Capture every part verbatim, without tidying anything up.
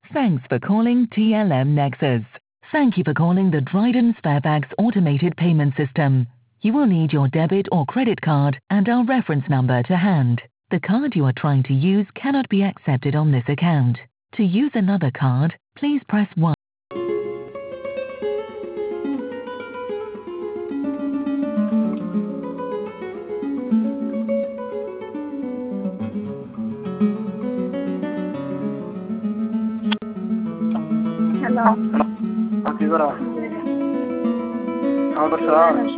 Thanks for calling T L M Nexus. Thank you for calling the Dryden Sparebags automated payment system. You will need your debit or credit card and our reference number to hand. The card you are trying to use cannot be accepted on this account. To use another card, please press one. Hello. কি করো খাওয়া করছো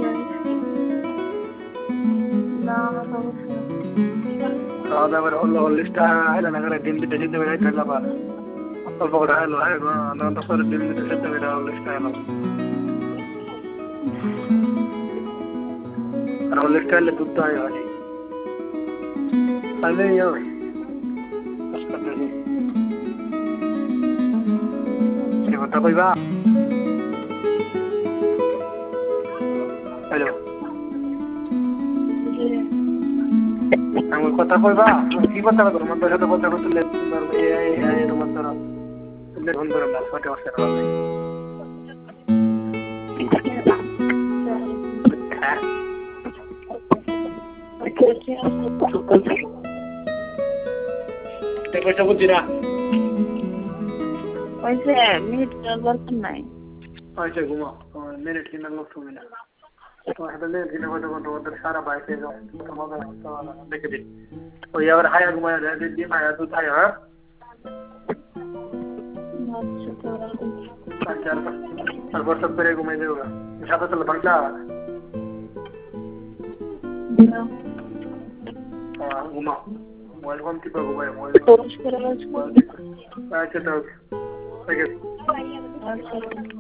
খাওয়া দাওয়া হলো লিস্টটা হলো না করে ডিম দিতে দিতে বেড়ে খাইলা পার অল্প করে হলো হ্যাঁ না তো পরে ডিম দিতে দিতে বেড়ে লিস্টটা হলো আর লিস্টটা হলে দুধ তো হয় ভাই তাহলে ইয়ে কথা কইবা হ্যালো আমার কথা কইবা কি কথা কইবা তোমার সাথে কথা কইলে তোমার এই এই এই তোমার ধরো তুমি ফোন করো না ফটো আছে তে কইছো বুঝিরা ওইসে মিনিট বলতে নাই আচ্ছা ঘুমা মিনিট কিনা লোক তুমি না তোমার সাথে লেগে কিনা কথা কথা ওদের সারা বাইরে যাও তোমার দেখে দিন ওই আবার হায়া ঘুমায় দিয়ে দিয়ে মায়া দুধ হায়া হ্যাঁ আচ্ছা তারপর সব করে ঘুমাই দেবো সাথে চলো বাংলা হ্যাঁ ঘুমাও মোবাইল ফোন টিপা ঘুমায় মোবাইল আচ্ছা তো ঠিক আছে